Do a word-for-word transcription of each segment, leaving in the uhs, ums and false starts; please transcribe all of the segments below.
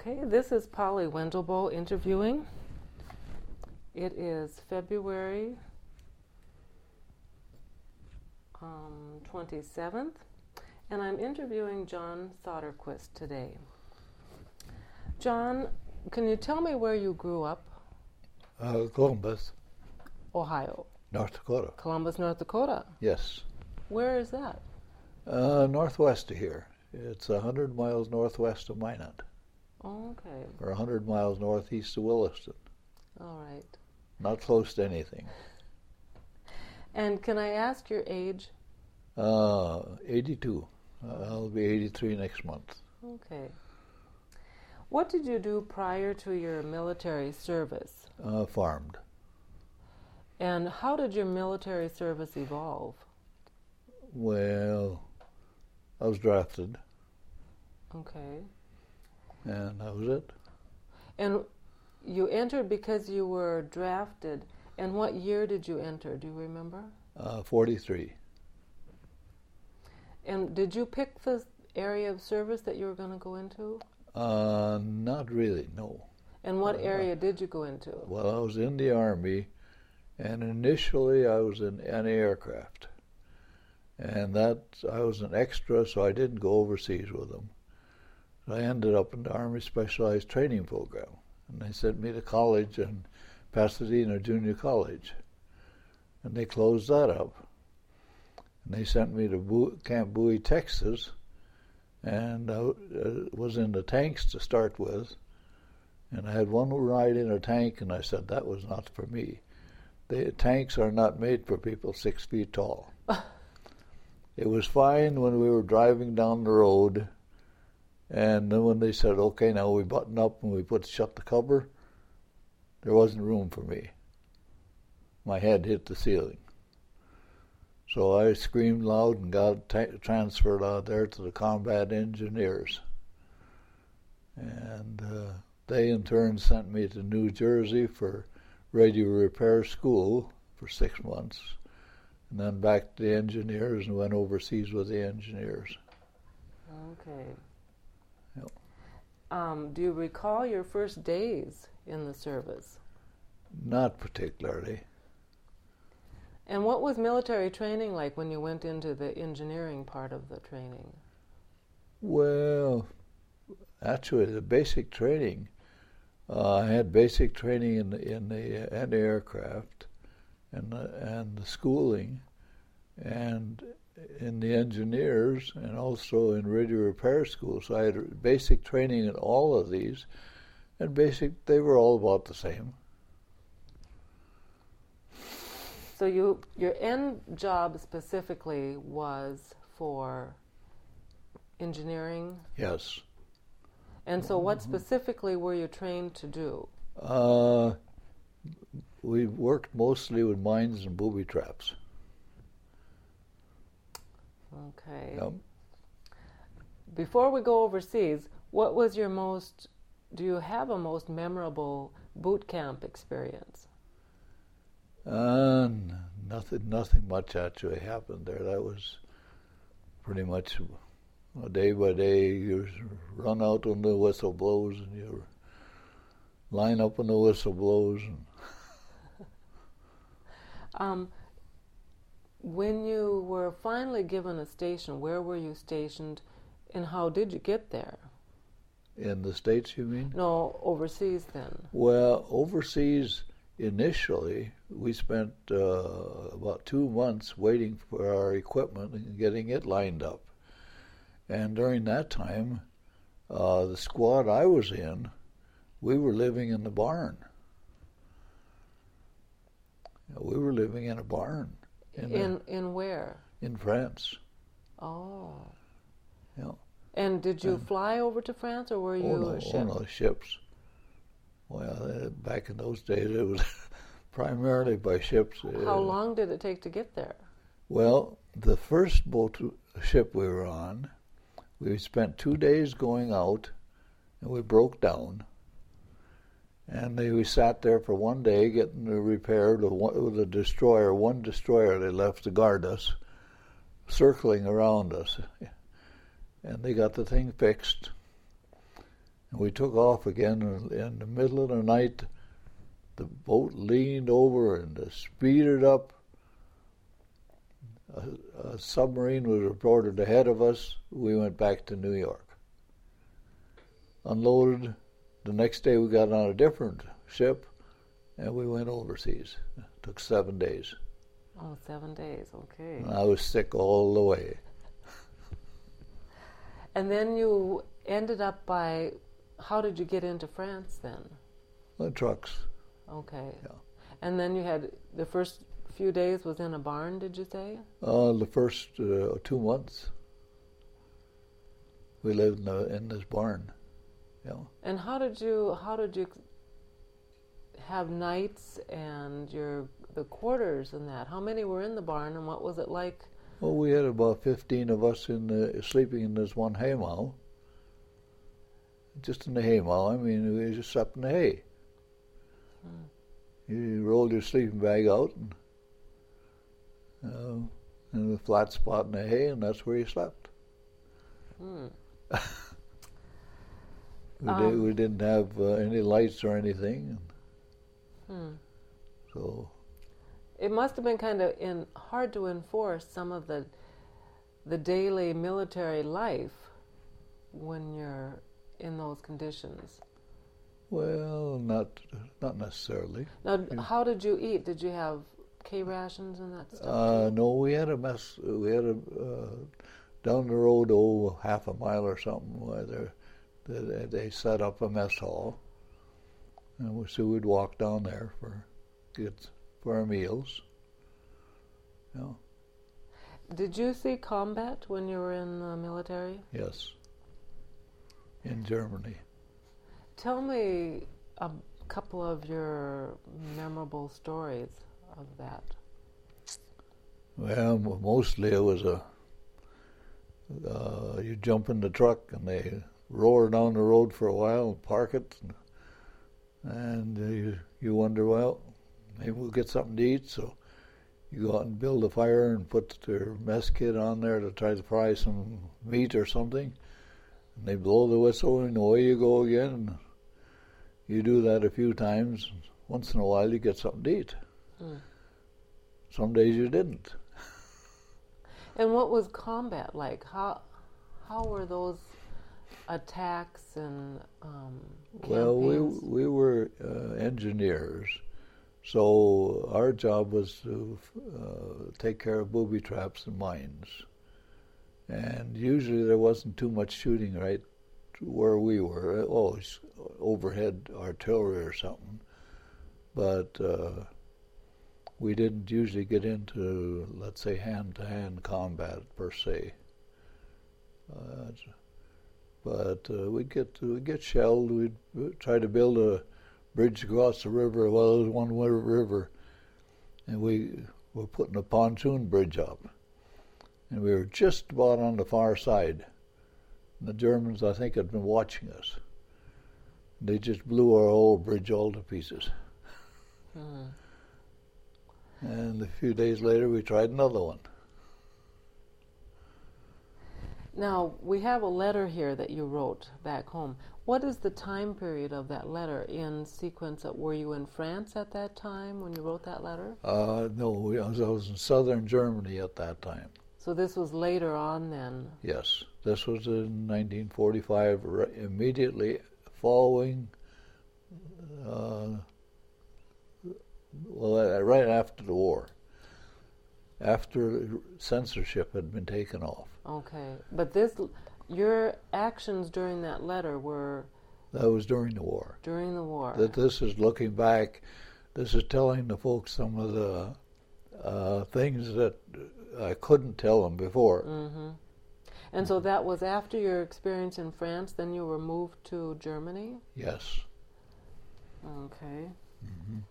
Okay, this is Polly Wendelbo interviewing. It is February um, twenty-seventh, and I'm interviewing John Soderquist today. John, can you tell me where you grew up? Uh, Columbus, Ohio. North Dakota. Columbus, North Dakota. Yes. Where is that? Uh, northwest of here. It's one hundred miles northwest of Minot. Oh, okay. Or one hundred miles northeast of Williston. All right. Not close to anything. And can I ask your age? Uh, eighty-two. Uh, I'll be eighty-three next month. Okay. What did you do prior to your military service? Uh, farmed. And how did your military service evolve? Well, I was drafted, Okay. and that was it. And you entered because you were drafted. And what year did you enter? Do you remember? Uh, forty-three. And did you pick the area of service that you were going to go into? Uh, not really, no. And what Uh, area did you go into? Well, I was in the Army, and initially I was in anti-aircraft. And that, I was an extra, so I didn't go overseas with them. So I ended up in the Army Specialized Training Program. And they sent me to college in Pasadena Junior College. And they closed that up. And they sent me to Bo- Camp Bowie, Texas, and I uh, was in the tanks to start with. And I had one ride in a tank, and I said that was not for me. The tanks are not made for people six feet tall. It was fine when we were driving down the road, and then when they said, okay, now we button up and we put shut the cover, there wasn't room for me. My head hit the ceiling. So I screamed loud and got t- transferred out there to the combat engineers. And uh, they in turn sent me to New Jersey for radio repair school for six months. And then back to the engineers and went overseas with the engineers. Okay. Yep. Um, do you recall your first days in the service? Not particularly. And what was military training like when you went into the engineering part of the training? Well, actually, the basic training, uh, I had basic training in the, in the anti-aircraft and the, and the schooling, and in the engineers, and also in radio repair school. So I had basic training in all of these, and basic, they were all about the same. So you, your end job specifically was for engineering? Yes. And so what specifically were you trained to do? Uh, we worked mostly with mines and booby traps. Okay. Yep. Before we go overseas, what was your most, do you have a most memorable boot camp experience? Uh, nothing, nothing much actually happened there. That was pretty much uh, day by day. You run out when the whistle blows, and you line up when the whistle blows. And um, when you were finally given a station, where were you stationed, and how did you get there? in the States, you mean? No, overseas then. Well, overseas. Initially, we spent uh, about two months waiting for our equipment and getting it lined up. And during that time, uh, the squad I was in, we were living in the barn. We were living in a barn. In in, in where? In France. Oh. Yeah. And did you And fly over to France, or were you oh no, a ship? oh no, ships. Well, uh, back in those days, it was primarily by ships. How uh, long did it take to get there? Well, the first boat ship we were on, we spent two days going out, and we broke down. And they, we sat there for one day getting it repaired with, one, with a destroyer, one destroyer they left to guard us, circling around us. And they got the thing fixed. And we took off again, and in the middle of the night, the boat leaned over and speeded up. A, a submarine was reported ahead of us. We went back to New York. Unloaded. The next day we got on a different ship, and we went overseas. It took seven days. Oh, seven days, okay. And I was sick all the way. And then you ended up by, how did you get into France then? The trucks. Okay. Yeah. And then you had, the first few days was in a barn, did you say? Uh, the first uh, two months, we lived in, a, in this barn. Yeah. And how did you, how did you have nights and your, the quarters and that? How many were in the barn, and what was it like? Well, we had about fifteen of us in the, sleeping in this one haymow. Just in the haymow. I mean, we just slept in the hay. Hmm. You rolled your sleeping bag out and uh, in a flat spot in the hay, and that's where you slept. Hmm. we, um, did, we didn't have uh, any lights or anything. Hmm. So it must have been kind of in, hard to enforce some of the the daily military life when you're in those conditions. Well, not not necessarily. Now, how did you eat? Did you have K rations and that stuff? Uh, too? no, we had a mess. We had a uh, down the road, oh, half a mile or something, where they they set up a mess hall, and we, so we'd walk down there for get for our meals. Yeah. Did you see combat when you were in the military? Yes. In Germany. Tell me a couple of your memorable stories of that. Well, mostly it was a, uh, you jump in the truck and they roar down the road for a while and park it, and, and you, you wonder, well, maybe we'll get something to eat, so you go out and build a fire and put your mess kit on there to try to fry some meat or something, and they blow the whistle and away you go again. You do that a few times. Once in a while you get something to eat. Mm. Some days you didn't. And what was combat like? How how were those attacks and um, campaigns? Well, we we were uh, engineers, so our job was to uh, take care of booby traps and mines. And usually there wasn't too much shooting right where we were. Always overhead artillery or something, but uh, we didn't usually get into, let's say, hand-to-hand combat per se. Uh, but uh, we'd get we'd get shelled. We'd, we'd try to build a bridge across the river. Well, it was one river, and we were putting a pontoon bridge up, and we were just about on the far side. And the Germans, I think, had been watching us. They just blew our whole bridge all to pieces. Hmm. And a few days later, we tried another one. Now, we have a letter here that you wrote back home. What is the time period of that letter in sequence? Of, were you in France at that time when you wrote that letter? Uh, no, we, I, was, I was in southern Germany at that time. So this was later on then? Yes. This was in nineteen forty-five, right, immediately following, uh, well, right after the war, after censorship had been taken off. Okay, but this, your actions during that letter were... That was during the war. During the war. That this is looking back, this is telling the folks some of the uh, things that I couldn't tell them before. Mm-hmm. And so that was after your experience in France, then you were moved to Germany? Yes. Okay. Mm-hmm.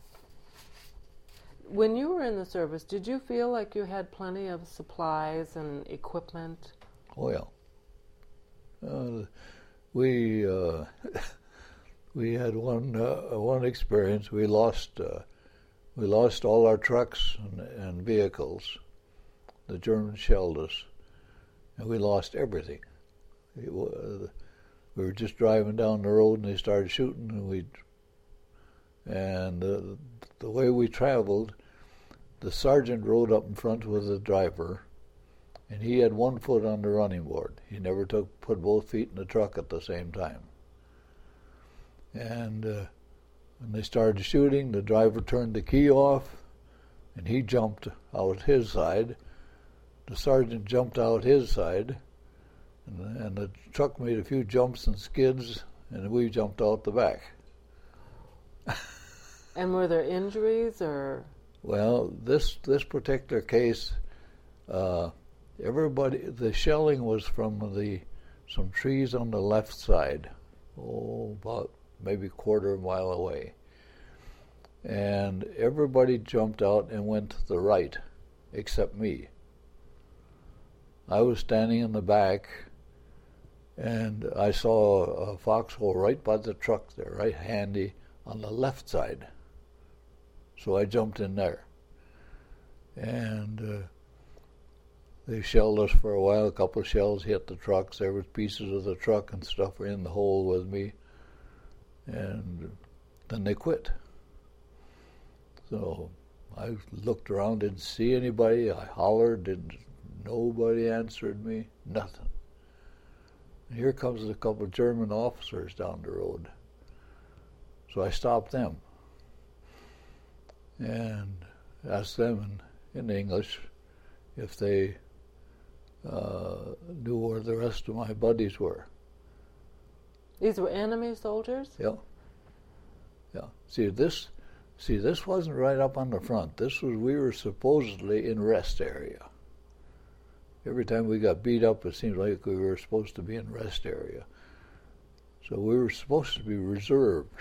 When you were in the service, did you feel like you had plenty of supplies and equipment? Oh, yeah. Uh, we uh, we had one uh, one experience. We lost uh, we lost all our trucks and, and vehicles. The Germans shelled us, and we lost everything. We, uh, we were just driving down the road and they started shooting, and we and uh, the way we traveled, the sergeant rode up in front with the driver, and he had one foot on the running board. He never took put both feet in the truck at the same time. And uh, when they started shooting, the driver turned the key off, and he jumped out his side. The sergeant jumped out his side, and, and the truck made a few jumps and skids, and we jumped out the back. And were there injuries, or? Well, this this particular case, uh, everybody, the shelling was from the some trees on the left side, oh, about maybe a quarter of a mile away. And everybody jumped out and went to the right, except me. I was standing in the back, and I saw a foxhole right by the truck there, right handy on the left side. So I jumped in there. And uh, they shelled us for a while. A couple of shells hit the trucks. There was pieces of the truck and stuff in the hole with me. And then they quit. So I looked around, didn't see anybody. I hollered, didn't, nobody answered me, nothing. And here comes a couple of German officers down the road. So I stopped them and asked them in, in English if they uh, knew where the rest of my buddies were. These were enemy soldiers? Yeah. Yeah. See, this see this wasn't right up on the front. This was, we were supposedly in rest area. Every time we got beat up, it seemed like we were supposed to be in rest area. So we were supposed to be reserves.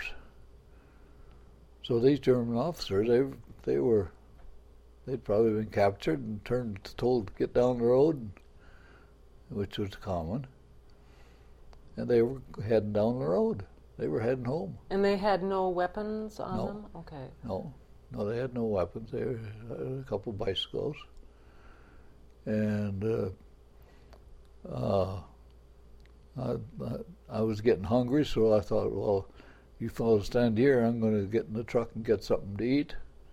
So these German officers, they they were, they'd probably been captured and turned, told to get down the road, which was common. And they were heading down the road. They were heading home. And they had no weapons on No. them? Okay. No, no, they had no weapons. They were, had a couple of bicycles. And uh, uh, I, I, I was getting hungry, so I thought, well, you fellows stand here, I'm going to get in the truck and get something to eat.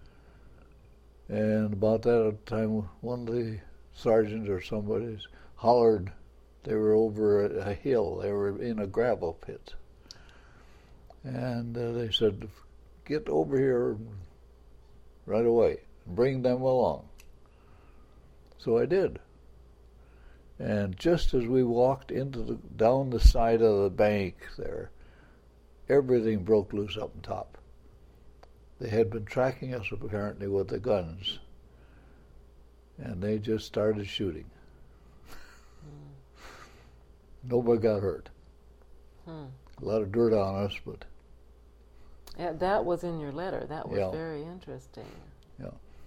And about that time, one of the sergeants or somebody hollered. They were over a, a hill. They were in a gravel pit. And uh, they said, get over here right away and bring them along. So I did. And just as we walked into the, down the side of the bank there, everything broke loose up on top. They had been tracking us apparently with the guns, and they just started shooting. Mm. Nobody got hurt. Hmm. A lot of dirt on us, but... Yeah, that was in your letter. That was yeah. very interesting. Yeah.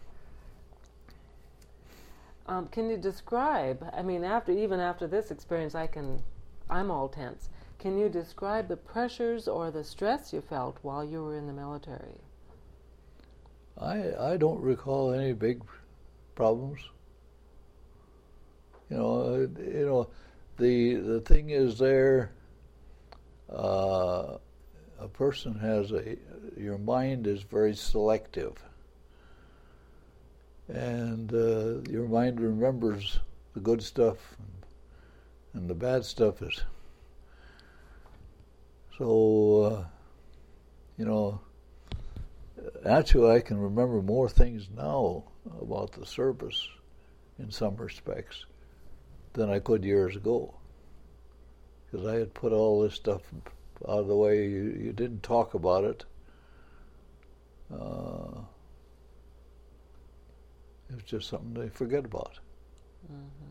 Um, can you describe, I mean, after even after this experience, I can, I'm all tense. Can you describe the pressures or the stress you felt while you were in the military? I I don't recall any big problems. You know, uh, you know, the the thing is there. Uh, a person has a, your mind is very selective, and uh, your mind remembers the good stuff, and, and the bad stuff is. So, uh, you know, actually I can remember more things now about the service in some respects than I could years ago. Because I had put all this stuff out of the way. You, you didn't talk about it. Uh, it was just something they forget about. Mm-hmm.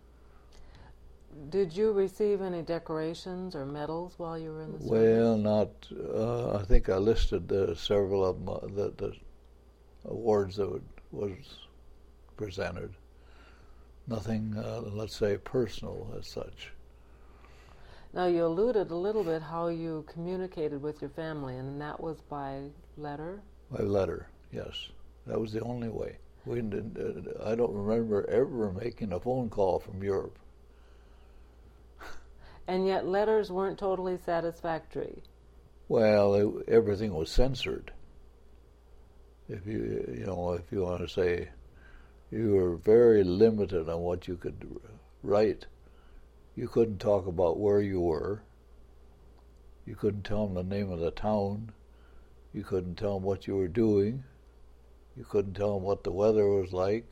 Did you receive any decorations or medals while you were in the service? Well, not. Uh, I think I listed uh, several of them, uh, the, the awards that would, was presented. Nothing, uh, let's say, personal as such. Now, you alluded a little bit how you communicated with your family, and that was by letter? By letter, yes. That was the only way. We didn't, uh, I don't remember ever making a phone call from Europe. And yet letters weren't totally satisfactory. Well, it, everything was censored. If you, you know, if you want to say, you were very limited on what you could write. You couldn't talk about where you were. You couldn't tell them the name of the town. You couldn't tell them what you were doing. You couldn't tell them what the weather was like.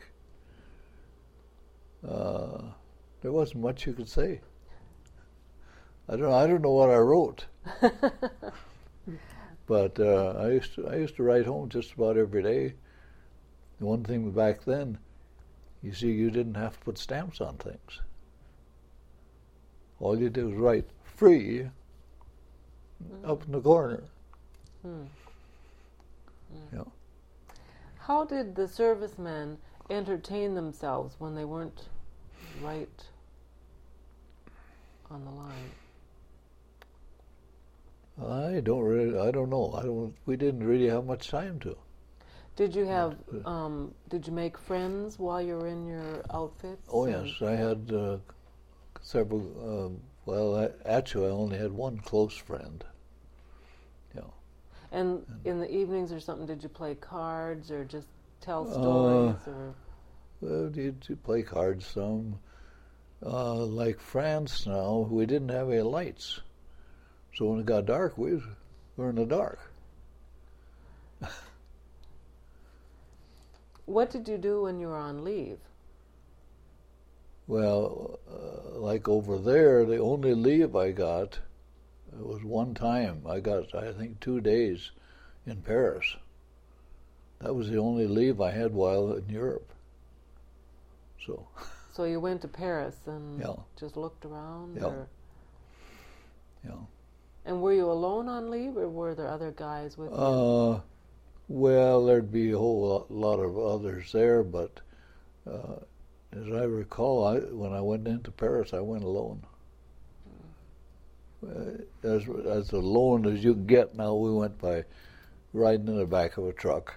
Uh, there wasn't much you could say. I don't. I don't know what I wrote. But uh, I used to. I used to write home just about every day. The one thing back then, you see, you didn't have to put stamps on things. All you did was write "free" mm. up in the corner. Mm. Mm. Yeah. How did the servicemen entertain themselves when they weren't right on the line? I don't really. I don't know. I don't. We didn't really have much time to. Did you have? Um, did you make friends while you were in your outfits? Oh yes, I had uh, several. Uh, well, I, actually, I only had one close friend. Yeah. And, and in the evenings or something, did you play cards or just tell stories? Uh, or well, you, you play cards some. Uh, like France now, we didn't have any lights. So when it got dark, we were in the dark. What did you do when you were on leave? Well, uh, like over there, the only leave I got was one time. I got, I think, two days in Paris. That was the only leave I had while in Europe. So. So you went to Paris and yeah. just looked around? Yeah. Or? Yeah. And were you alone on leave, or were there other guys with you? Uh, well, there'd be a whole lot of others there, but uh, as I recall, I, when I went into Paris, I went alone. Mm. Uh, as as alone as you can get now. We went by riding in the back of a truck,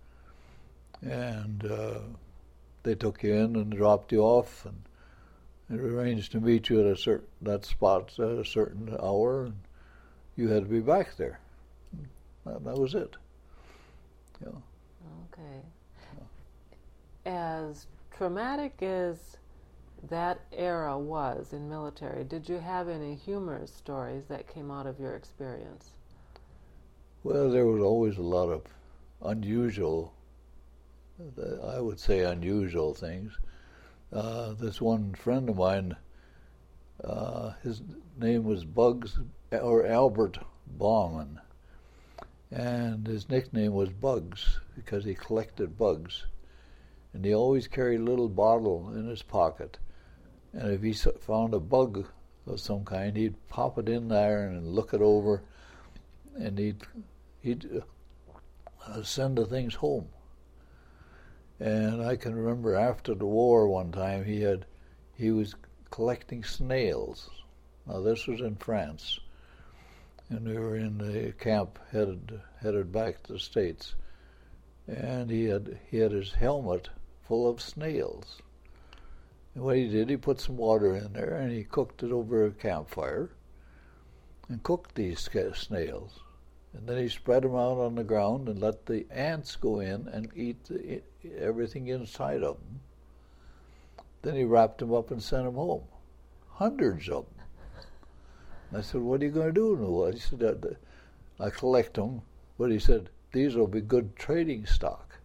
and uh, they took you in and dropped you off, and, and arranged to meet you at a certain that spot at a certain hour. And you had to be back there. That, that was it. Yeah. Okay. Yeah. As traumatic as that era was in military, did you have any humorous stories that came out of your experience? Well, there was always a lot of unusual, I would say unusual things. Uh, this one friend of mine, uh, his name was Bugs, or Albert Bauman, and his nickname was Bugs because he collected bugs, and he always carried a little bottle in his pocket, and if he found a bug of some kind, he'd pop it in there and look it over, and he'd he'd uh, send the things home. And I can remember after the war one time he had he was collecting snails. Now this was in France. And we were in the camp headed headed back to the States, and he had he had his helmet full of snails. And what he did, he put some water in there and he cooked it over a campfire, and cooked these snails, and then he spread them out on the ground and let the ants go in and eat the, everything inside of them. Then he wrapped them up and sent them home, hundreds of them. I said, what are you going to do, Noah? He said, I collect them, but he said, these will be good trading stock.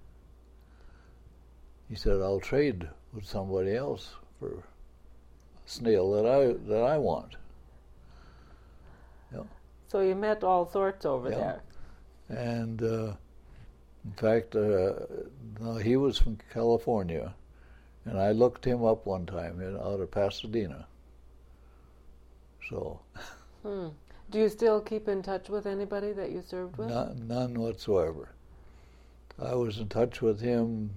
He said, I'll trade with somebody else for a snail that I that I want. Yeah. So you met all sorts over yeah. there. And uh, in fact, uh, no, he was from California, and I looked him up one time in, out of Pasadena. So. Hmm. Do you still keep in touch with anybody that you served with? None, none whatsoever. I was in touch with him,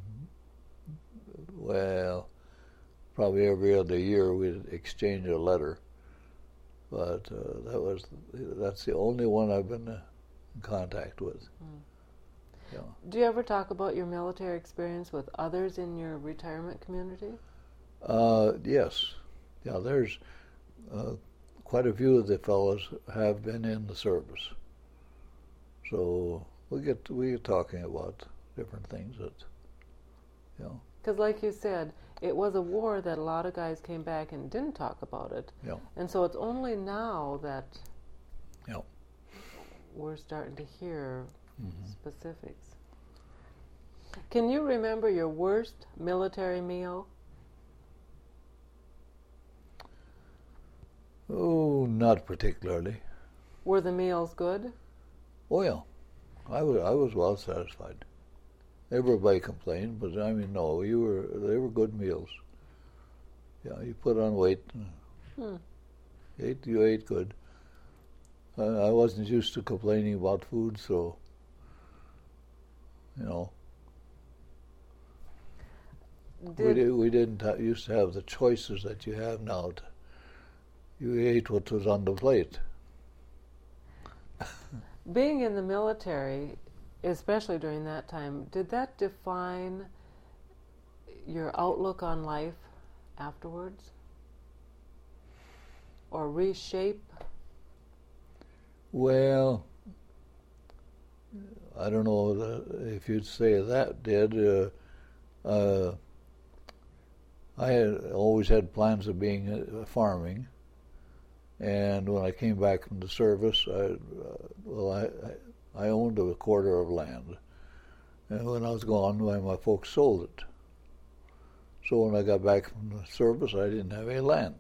well, probably every other year we'd exchange a letter. But uh, that was that's the only one I've been uh, in contact with. Hmm. Yeah. Do you ever talk about your military experience with others in your retirement community? Uh, yes. Yeah, there's... Uh, quite a few of the fellows have been in the service. So we get we get talking about different things that, you know. Because like you said, it was a war that a lot of guys came back and didn't talk about it. Yeah. And so it's only now that yeah. we're starting to hear Mm-hmm. specifics. Can you remember your worst military meal? Oh, not particularly. Were the meals good? Oh yeah, I was I was well satisfied. Everybody complained, but I mean, no, you were they were good meals. Yeah, you put on weight. Hmm. You ate you ate good. Uh, I wasn't used to complaining about food, so you know. Did we did, we didn't ha- used to have the choices that you have now. To, you ate what was on the plate. Being in the military, especially during that time, did that define your outlook on life afterwards? Or reshape? Well, I don't know the, if you'd say that did. Uh, uh, I had always had plans of being uh, farming, and when I came back from the service, I, uh, well, I, I owned a quarter of land, and when I was gone, my, my folks sold it. So when I got back from the service, I didn't have any land.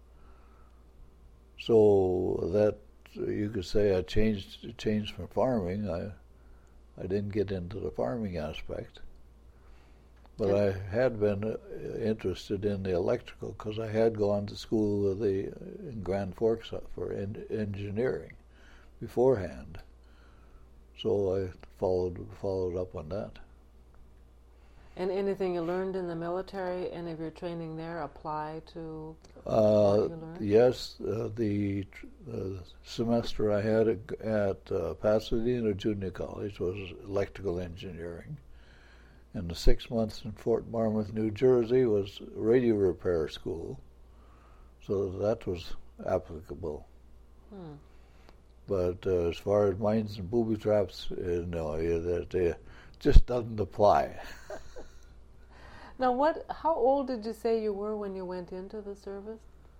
So that, you could say, I changed changed from farming. I I didn't get into the farming aspect. But I had been interested in the electrical because I had gone to school with the, in Grand Forks for en- engineering beforehand. So I followed followed up on that. And anything you learned in the military, any of your training there, apply to Uh, what you learned? yes, uh, the uh, semester I had at, at uh, Pasadena Junior College was electrical engineering. And the six months in Fort Monmouth, New Jersey was radio repair school. So that was applicable. Hmm. But uh, as far as mines and booby traps, uh, no, yeah, that uh, just doesn't apply. Now, what? How old did you say you were when you went into the service?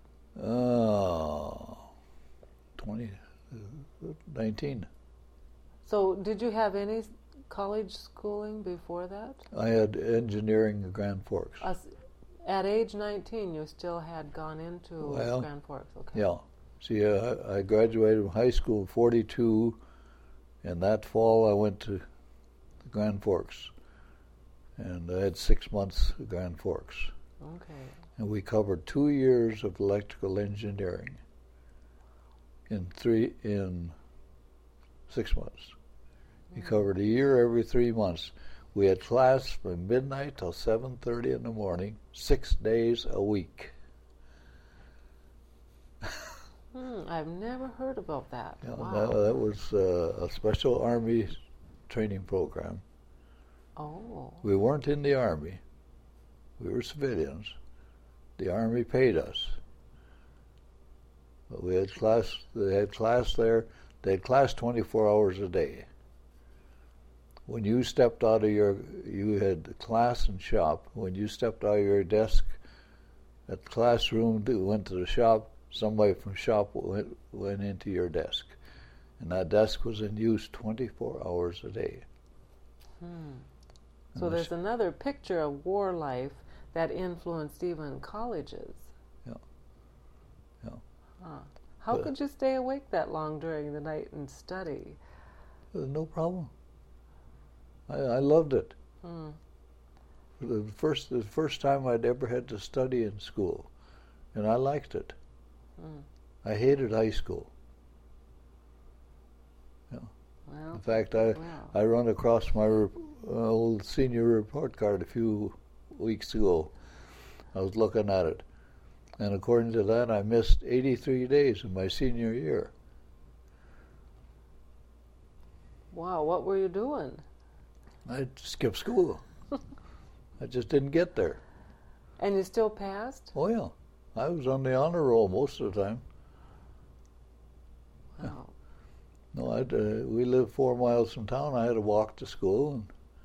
Oh, twenty, uh, nineteen. So, did you have any college schooling before that? I had engineering in Grand Forks. Uh, at age nineteen, you still had gone into Well, Grand Forks. Okay. Yeah. See, uh, I graduated from high school in forty-two, and that fall I went to Grand Forks. And I had six months at Grand Forks. Okay. And we covered two years of electrical engineering in three in six months. We Mm. covered a year every three months. We had class from midnight till seven thirty in the morning, six days a week. Hmm, I've never heard about that. Yeah, Wow. that, that was uh, a special Army training program. Oh. We weren't in the Army. We were civilians. The Army paid us. But we had class, they had class there. They had class twenty-four hours a day. When you stepped out of your, you had class and shop. When you stepped out of your desk at the classroom, went to the shop, somebody from shop went, went into your desk. And that desk was in use twenty-four hours a day. Hmm. So there's another picture of war life that influenced even colleges. Yeah. Yeah. Huh. How But- could you stay awake that long during the night and study? Uh, No problem. I, I loved it. Hmm. The first, the first time I'd ever had to study in school, and I liked it. Hmm. I hated high school. Well, In fact, I wow. I run across my rep- uh, old senior report card a few weeks ago. I was looking at it, and according to that, I missed eighty-three days in my senior year. Wow, what were you doing? I skipped school. I just didn't get there. And you still passed? Oh yeah, I was on the honor roll most of the time. Wow. No, I'd, uh, we lived four miles from town. I had to walk to school,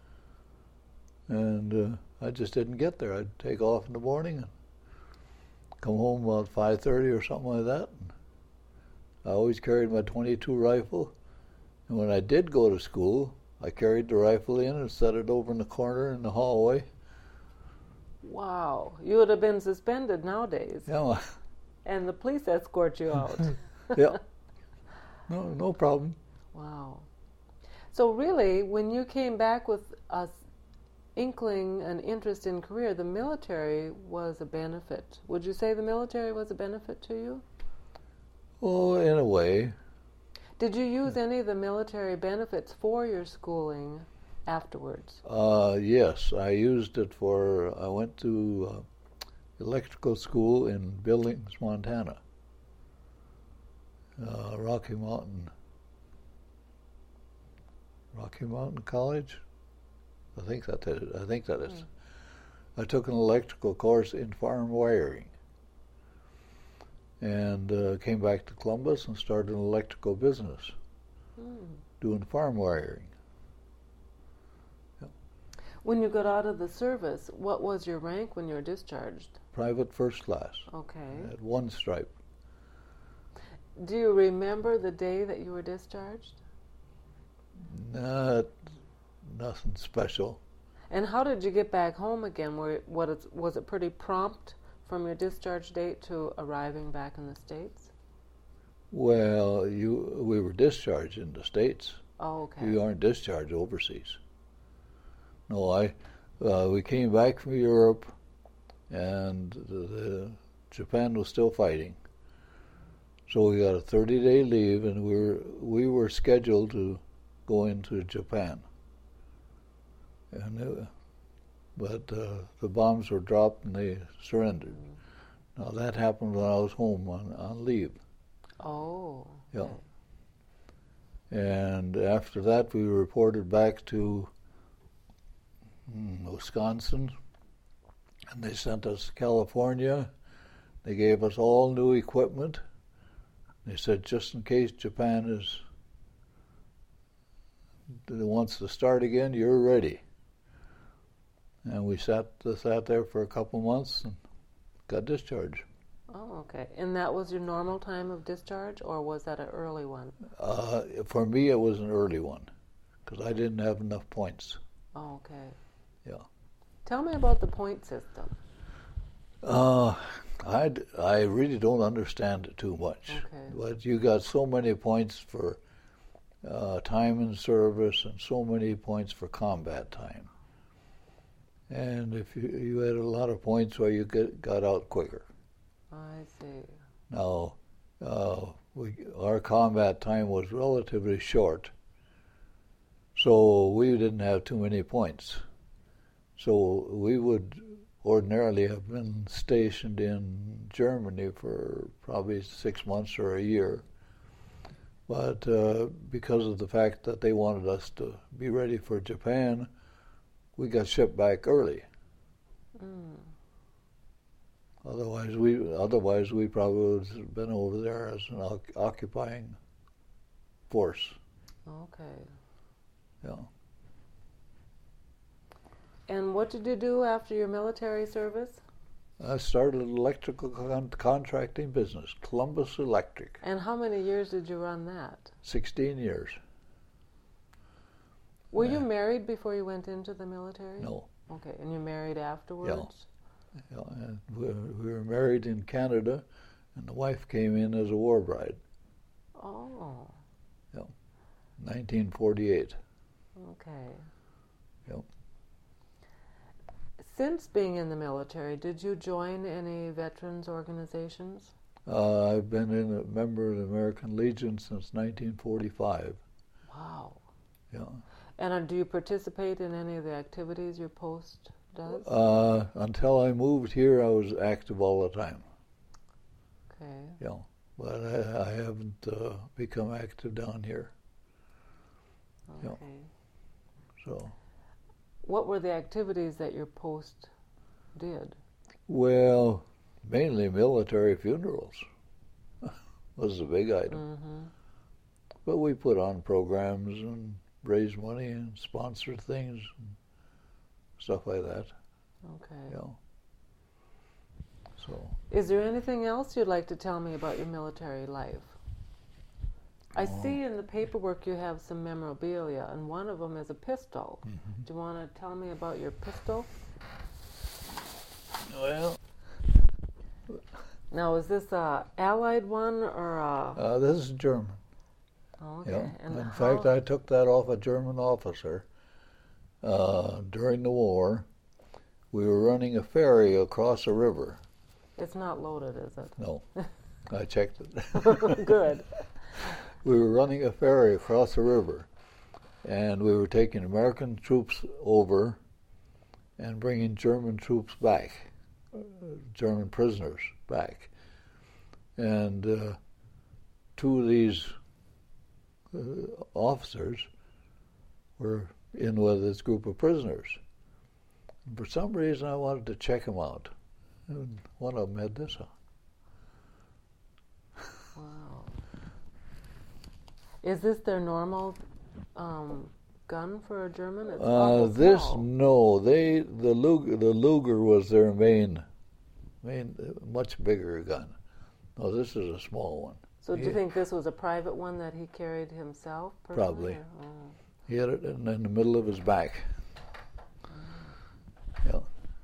and, and uh, I just didn't get there. I'd take off in the morning and come home about five thirty or something like that. And I always carried my twenty-two rifle, and when I did go to school, I carried the rifle in and set it over in the corner in the hallway. Wow. You would have been suspended nowadays. Yeah. And the police escort you out. Yeah. No, no problem. Wow. So really, when you came back with a inkling, an interest in career, the military was a benefit. Would you say the military was a benefit to you? Well, in a way. Did you use any of the military benefits for your schooling afterwards? Uh, yes, I used it for, I went to uh, electrical school in Billings, Montana. Uh, Rocky Mountain, Rocky Mountain College? I think that is, I think that is. Hmm. I took an electrical course in farm wiring, and uh, came back to Columbus and started an electrical business, hmm. doing farm wiring. Yep. When you got out of the service, what was your rank when you were discharged? Private first class. Okay. I had one stripe. Do you remember the day that you were discharged? Not, nothing special. And how did you get back home again? Were, what is, was it pretty prompt from your discharge date to arriving back in the States? Well, you we were discharged in the States. Oh, okay. You aren't discharged overseas. No, I. Uh, we came back from Europe, and the, the Japan was still fighting. So we got a thirty-day leave, and we were we were scheduled to go into Japan. And it, but uh, the bombs were dropped, and they surrendered. Mm. Now that happened when I was home on, on leave. Oh. Yeah. Okay. And after that, we were reported back to mm, Wisconsin, and they sent us to California. They gave us all new equipment. They said, just in case Japan is wants to start again, you're ready. And we sat sat there for a couple months and got discharged. Oh, okay. And that was your normal time of discharge, or was that an early one? Uh, for me, it was an early one, because I didn't have enough points. Oh, okay. Yeah. Tell me about the point system. Uh, I I really don't understand it too much. Okay. But you got so many points for uh, time in service and so many points for combat time. And if you, you had a lot of points where you get, got out quicker. I see. Now, uh, we, our combat time was relatively short, so we didn't have too many points. So we would ordinarily have been stationed in Germany for probably six months or a year. But uh, because of the fact that they wanted us to be ready for Japan, we got shipped back early. Mm. Otherwise, we otherwise we probably would have been over there as an occupying force. Okay. Yeah. And what did you do after your military service? I started an electrical con- contracting business, Columbus Electric. And how many years did you run that? Sixteen years. Were uh, you married before you went into the military? No. Okay, and you married afterwards? Yeah. yeah and we, we were married in Canada, and the wife came in as a war bride. Oh. Yeah. nineteen forty-eight. Okay. Yep. Since being in the military, did you join any veterans organizations? Uh, I've been in a member of the American Legion since nineteen forty-five. Wow. Yeah. And uh, do you participate in any of the activities your post does? Uh, until I moved here, I was active all the time. Okay. Yeah, but I, I haven't uh, become active down here. Okay. Yeah. So. What were the activities that your post did? Well, mainly military funerals was the big item. But we put on programs and raise money and sponsor things and stuff like that. Okay. You know. So. Is there anything else you'd like to tell me about your military life? I Oh. see in the paperwork you have some memorabilia, and one of them is a pistol. Mm-hmm. Do you want to tell me about your pistol? Well. Now, is this a Allied one or a... Uh, this is German. Oh, okay. Yeah. And In how- fact, I took that off a German officer uh, during the war. We were running a ferry across a river. It's not loaded, is it? No, I checked it. Good. We were running a ferry across the river, and we were taking American troops over and bringing German troops back, uh, German prisoners back. And uh, two of these uh, officers were in with this group of prisoners. And for some reason, I wanted to check them out. And one of them had this on. Wow. Is this their normal um, gun for a German? It's Uh, awful this small. no, they the Luger the Luger was their main, main uh, much bigger gun. No, this is a small one. So do you Yeah. think this was a private one that he carried himself? personally, Probably. or- oh. He had it in, in the middle of his back. Yeah.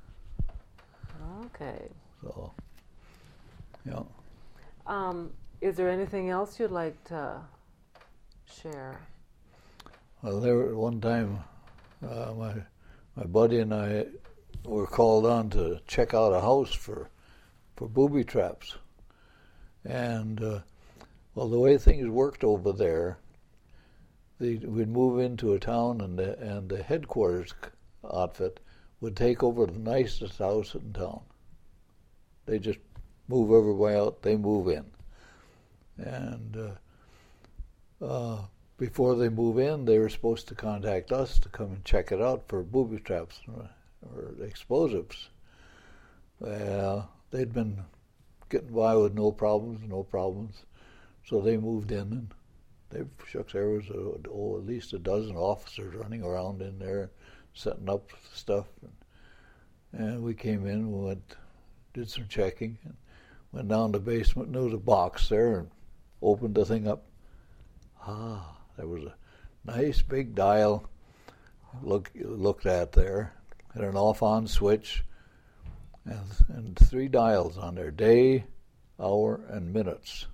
Okay. So. Yeah. Um, is there anything else you'd like to share? Well, there at one time, uh, my my buddy and I were called on to check out a house for for booby traps, and uh, well, the way things worked over there, the, we'd move into a town, and the and the headquarters outfit would take over the nicest house in town. They just move everybody out. They move in, and. Uh, uh, Before they move in, they were supposed to contact us to come and check it out for booby traps or, or explosives. Well, they'd been getting by with no problems, no problems. So they moved in, and they shucks, there was a, oh, at least a dozen officers running around in there, setting up stuff. And, and we came in, we went, did some checking, and went down the basement, and there was a box there, and opened the thing up. Ah. There was a nice big dial, look, looked at there, had an off-on switch, and, and three dials on there, day, hour, and minutes.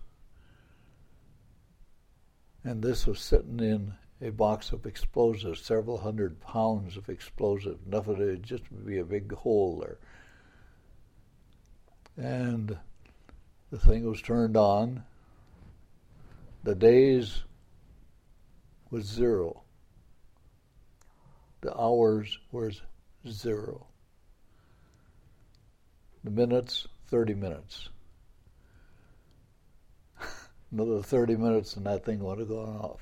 And this was sitting in a box of explosives, several hundred pounds of explosive, enough of it just to be a big hole there. And the thing was turned on. The days was zero. The hours was zero. The minutes, thirty minutes. Another thirty minutes and that thing would have gone off.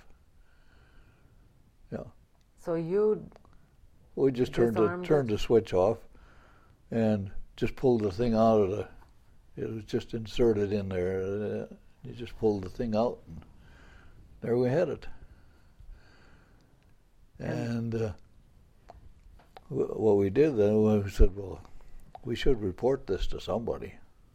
Yeah. So you We just turned the, disarmed turned it? the switch off and just pulled the thing out of the, it was just inserted in there. Uh, you just pulled the thing out and there we had it. And uh, w- what we did then, we said, well, we should report this to somebody.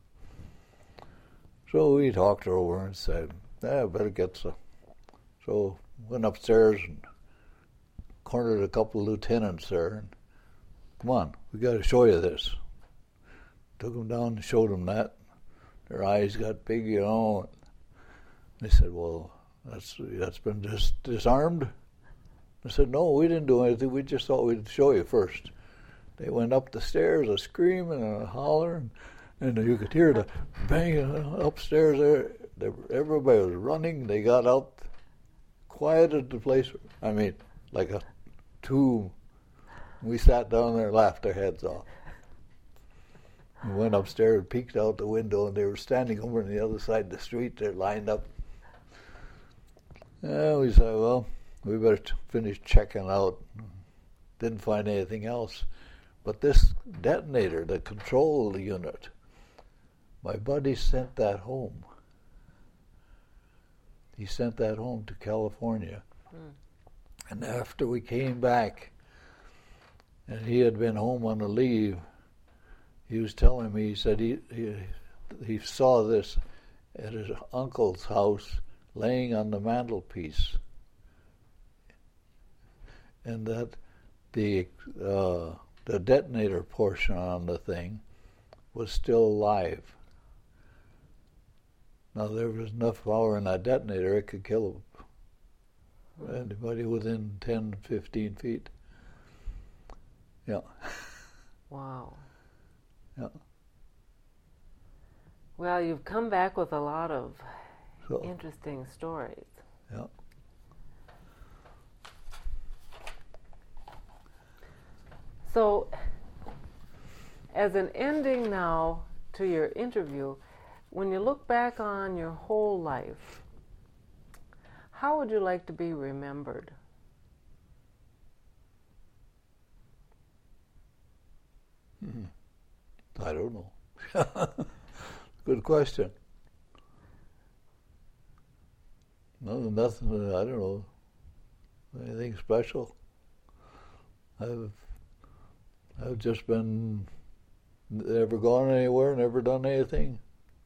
So we talked her over and said, yeah, I better get some. So went upstairs and cornered a couple of lieutenants there. And, come on, we got to show you this. Took them down and showed them that. Their eyes got big, you know. They said, well, that's that's been dis- disarmed. I said, no, we didn't do anything. We just thought we'd show you first. They went up the stairs, a screaming and a hollering, and you could hear the banging upstairs there. They, everybody was running. They got out, quieted the place. I mean, like a tomb. We sat down there and laughed our heads off. We went upstairs and peeked out the window, and they were standing over on the other side of the street. They're lined up. And we said, well, we better t- finish checking out. Didn't find anything else. But this detonator, the control unit, my buddy sent that home. he sent that home to California. Mm. And after we came back, and he had been home on a leave, he was telling me, he said he, he, he saw this at his uncle's house laying on the mantelpiece. And that the uh, the detonator portion on the thing was still alive. Now there was enough power in that detonator, it could kill anybody within ten, fifteen feet. Yeah. Wow. Yeah. Well, you've come back with a lot of So, interesting stories. yeah. So, as an ending now to your interview, when you look back on your whole life, how would you like to be remembered? Hmm. I don't know. Good question. No, nothing. I don't know. Anything special? I've I've just been never gone anywhere, never done anything.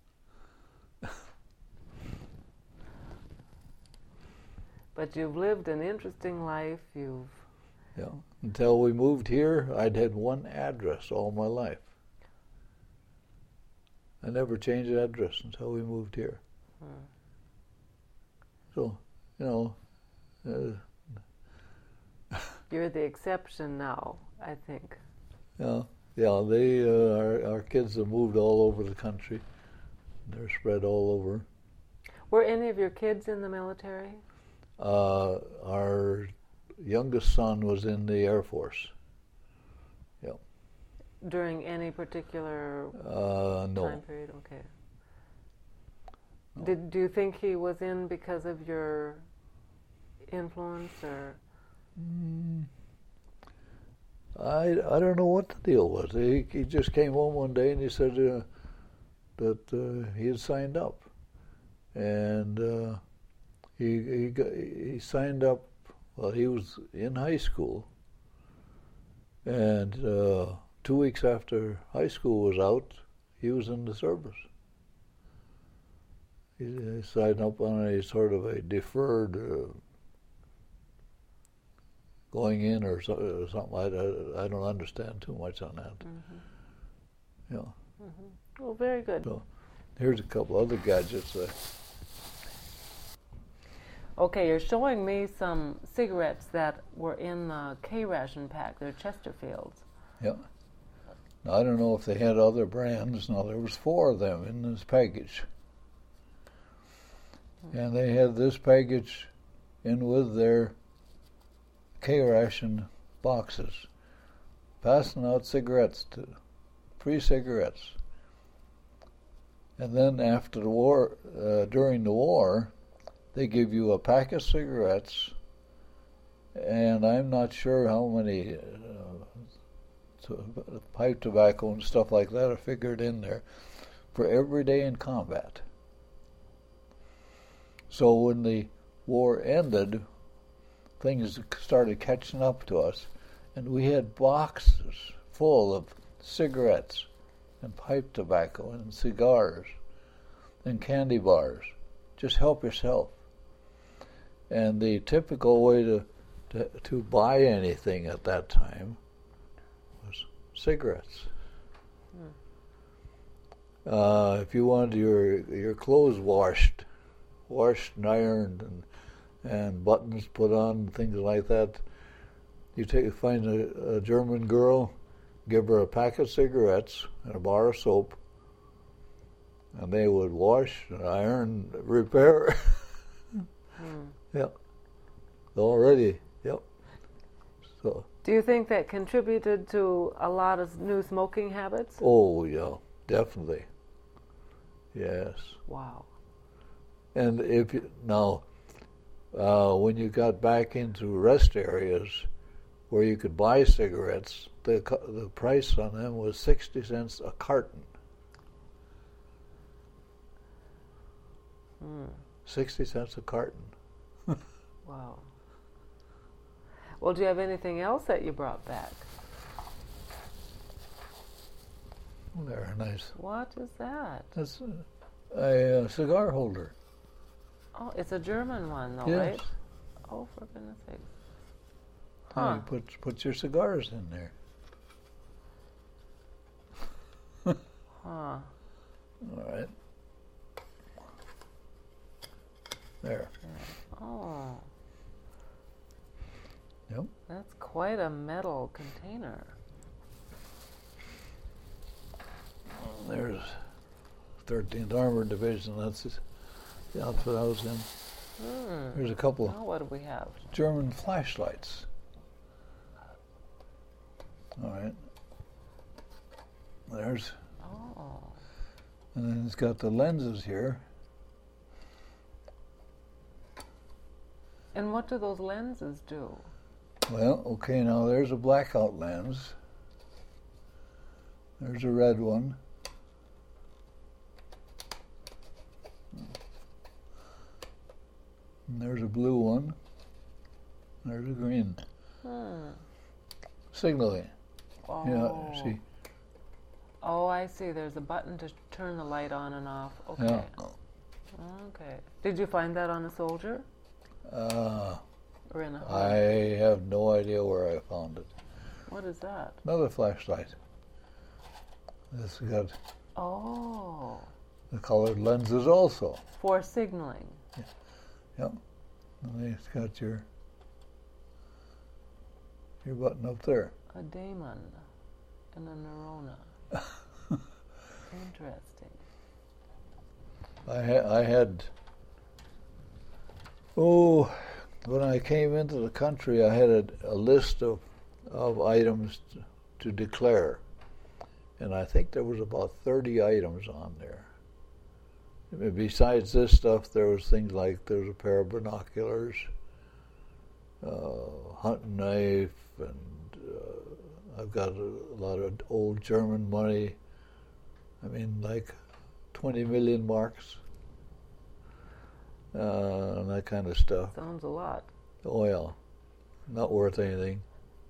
But you've lived an interesting life. You've Yeah. Until we moved here, I'd had one address all my life. I never changed the address until we moved here. Hmm. So, you know, uh, You're the exception now, I think. yeah, yeah. They, uh, our, our kids have moved all over the country. They're spread all over. Were any of your kids in the military? Uh, our youngest son was in the Air Force. Yeah. During any particular Uh, no. time period? Okay. No. Did do you think he was in because of your influence, or? Mm, I, I don't know what the deal was. He, he just came home one day and he said uh, that uh, he had signed up, and uh, he he got, he signed up. Well, he was in high school, and uh, two weeks after high school was out, he was in the service. He, he signed up on a sort of a deferred. Uh, going in or, so, or something. I, I, I don't understand too much on that. Mm-hmm. Yeah. Mm-hmm. Well, very good. So here's a couple other gadgets. Uh, Okay, you're showing me some cigarettes that were in the K-ration pack. They're Chesterfields. yeah. Now, I don't know if they had other brands. Now, there was four of them in this package. Mm-hmm. And they had this package in with their K-ration boxes, passing out cigarettes, to free cigarettes. And then after the war, uh, during the war, they give you a pack of cigarettes, and I'm not sure how many uh, to, pipe tobacco and stuff like that are figured in there for every day in combat. So when the war ended, things started catching up to us, and we had boxes full of cigarettes and pipe tobacco and cigars and candy bars. Just help yourself. And the typical way to, to, to buy anything at that time was cigarettes. Hmm. Uh, if you wanted your your clothes washed, washed and ironed, and and buttons put on, things like that, you take find a, a German girl, give her a pack of cigarettes and a bar of soap, and they would wash, iron, repair. Hmm. Yep. Already. Yep. So. Do you think that contributed to a lot of new smoking habits? Oh yeah, definitely. Yes. Wow. And if you, now, uh, when you got back into rest areas where you could buy cigarettes, the the price on them was sixty cents a carton. Hmm. sixty cents a carton. Wow. Well, do you have anything else that you brought back? They're nice. What is that? That's a, a, a cigar holder. Oh, it's a German one, though, Yes. right? Oh, for goodness sakes. Huh. Huh. You put put your cigars in there. Huh. All right. There. Oh. Yep. That's quite a metal container. There's thirteenth Armored Division. That's the outfit I was in. Hmm. There's a couple Now what do we have? German flashlights. All right. There's, Oh. and then it's got the lenses here. And what do those lenses do? Well, okay, now there's a blackout lens. There's a red one. And there's a blue one. There's a green. Hmm. Signaling. Oh. Yeah, see. Oh, I see. There's a button to turn the light on and off. Okay. Yeah. Okay. Did you find that on a soldier Uh, or in a home? I have no idea where I found it. What is that? Another flashlight. This has got Oh. the colored lenses also. For signaling. Yep. And then it's got your your button up there. A daemon and a neurona. Interesting. I had I had oh when I came into the country I had a, a list of of items to, to declare, and I think there was about thirty items on there. I mean, besides this stuff, there was things like there was a pair of binoculars, uh, hunting knife, and uh, I've got a, a lot of old German money. I mean, like twenty million marks, uh, and that kind of stuff. Sounds a lot. Oil, not worth anything.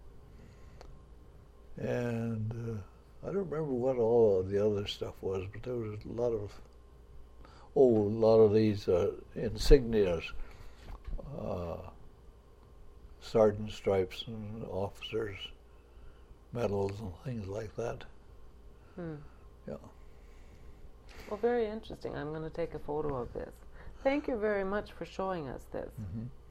And uh, I don't remember what all of the other stuff was, but there was a lot of, oh, a lot of these uh, insignias, uh, sergeant stripes and officers' medals and things like that. Hmm. Yeah. Well, very interesting. I'm going to take a photo of this. Thank you very much for showing us this. Mm-hmm.